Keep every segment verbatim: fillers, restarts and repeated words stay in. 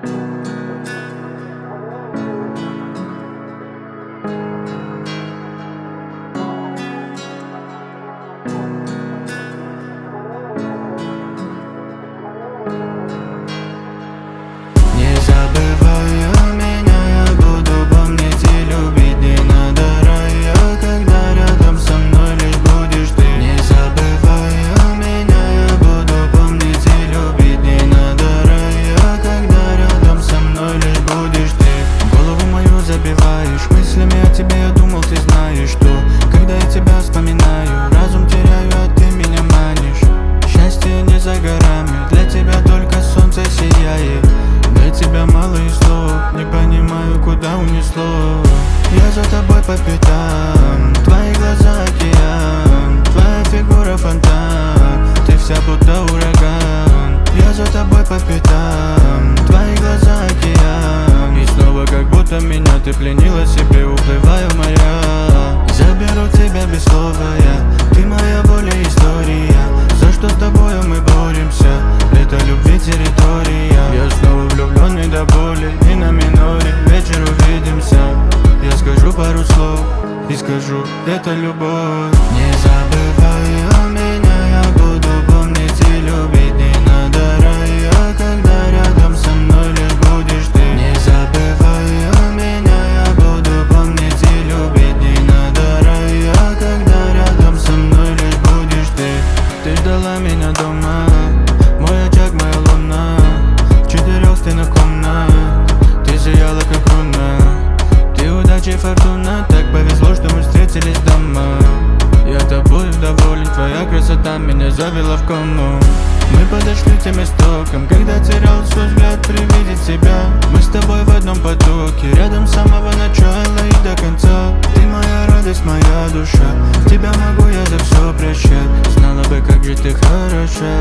Не забывай меня, я буду помнить и любить. Не надо рая, когда рядом со мной лишь будешь ты. Не забывай меня, я буду помнить и любить. Не надо рая, когда рядом со мной лишь будешь ты. Голову мою забиваешь мыслями о тебе, я думал, ты знаешь, что когда я тебя вспоминаю, разум теряю, а ты меня манишь. Счастье не за горами, для тебя только солнце сияет. Для тебя мало и слов, не понимаю, куда унесло. Я за тобой по пятам, твои глаза океан, твоя фигура фонтан, ты вся будто ураган. Я за тобой по пятам, твои глаза океан, и снова как будто меня ты пленила себе, уплывая в моря. Заберу тебя без слова я, ты моя боль и история. За что с тобою мы боремся, это любви территория. Я снова влюбленный до боли и на миноре, вечер увидимся. Я скажу пару слов и скажу, это любовь. Не забывай меня, я буду помнить и любить. Не надо рая, когда рядом со мной лишь будешь ты. Не забывай меня, я буду помнить и любить. Не надо рая, когда рядом со мной лишь будешь ты. Ты ждала меня дома, мой очаг, моя луна, в четырех стенах комнат, ты сияла как луна. Ты удача и фортуна, так повезло, что мы встретились дома. Я тобой доволен, твоя красота меня завела в кому. Мы подошли к тем истокам, когда терял свой взгляд при виде тебя. Мы с тобой в одном потоке, рядом с самого начала и до конца. Ты моя радость, моя душа, тебя могу я за все прощать. Знала бы, как же ты хороша.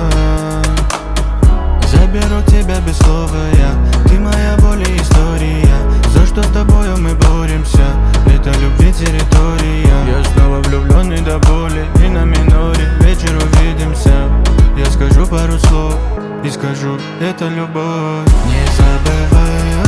Заберу тебя без слова я, ты моя боль и история. За что с тобою мы боремся, это любви территория. Я снова влюбленный до боли и на миноре, вечер увидимся. Я скажу пару слов и скажу, это любовь. Не забывай